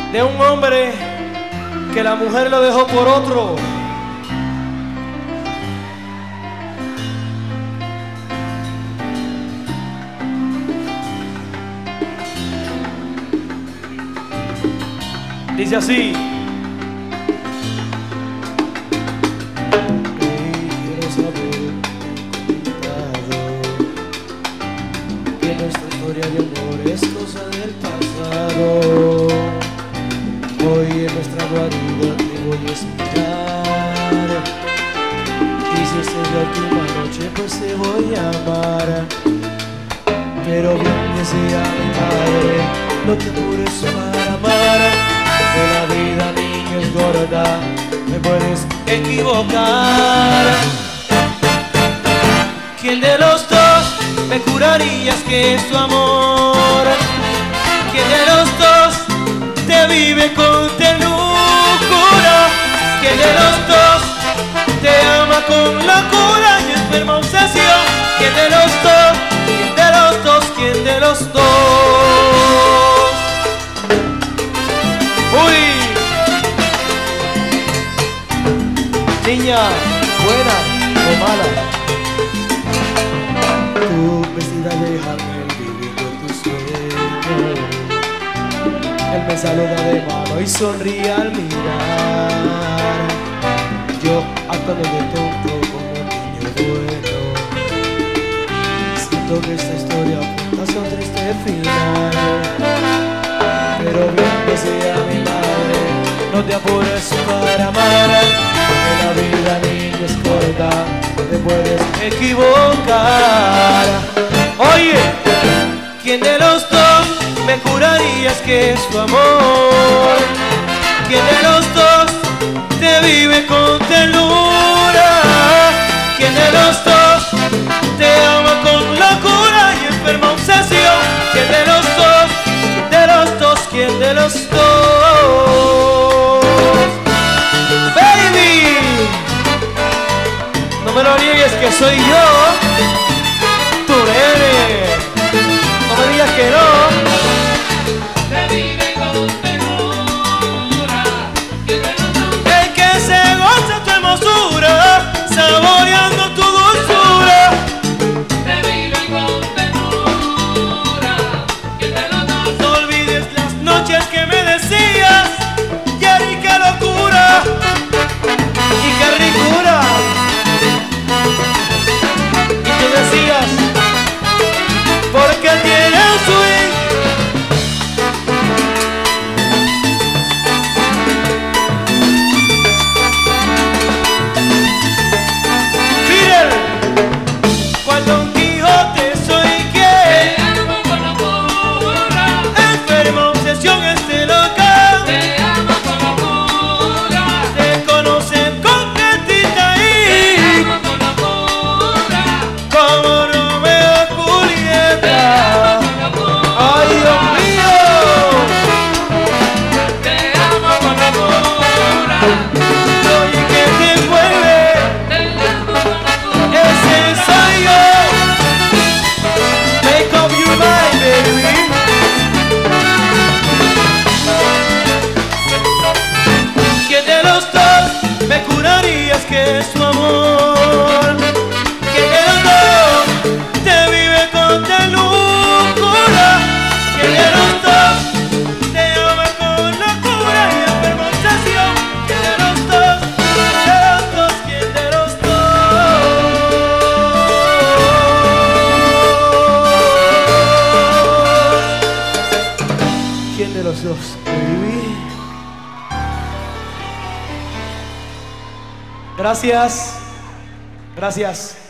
de un hombre que la mujer lo dejó por otro. Dice así. Quiero saber que nuestra historia de amor es cosa del pasado. Hoy en nuestra guarida te voy a esperar, y si esta es la última noche pues te voy a amar. Pero bien decía mi padre, no te apures para amar, que la vida, niño, es gorda, me puedes equivocar. ¿Quién de los dos me jurarías que es tu amor? ¿Quién de los dos te vive con ternura? ¿Quién de los dos te ama con locura y enferma obsesión? ¿Quién de los dos? ¿Quién de los dos? ¿Quién de los dos? ¡Uy! Niña, buena o mala, tú vestida de Chanel viviendo tu sueño. Él me saluda de mano y sonríe al mirar. Yo actuando de tonto como un niño bueno. Siento que esta historia apunta hacia un triste final. Pero bien decía mi madre, no te apures para amar, que la vida, niño, es corta, te puedes equivocar. Oye, ¿quién de los dos me jurarías que es tu amor? ¿Quién de los dos te vive con ternura? ¿Quién de los dos te ama con locura y enferma obsesión? ¿Quién de los dos? ¿Quién de los dos? ¿Quién de los dos? Baby, no me lo niegues que soy yo, tú eres, no me digas que no. Te vive con ternura, ¿quién de los dos? El que se goza tu hermosura, saboreando tu dulzura. Te vive con ternura, ¿quién de los dos? No olvides las noches que me decías, Yari, qué locura y qué ricura. Y tú decías, porque tiene un swing. Miren, cual Don Quijote soy quien, Te amo con locura, enferma obsesión este local. te amo con locura, Te conocen concretita te y amo con locura, como Romeo y te Julieta. amo con locura, Ay, Dios mío, te amo con locura, oye que te envuelve, te amo con locura. ese soy yo. Make up your mind, baby. ¿Quién de los dos me jurarías que es tu amor? ¿Quién de los dos te vive con ternura? ¿Quién de los dos te ama con locura y enferma obsesión? ¿Quién de los dos? ¿Quién de los dos? ¿Quién de los dos, baby? Gracias. Gracias.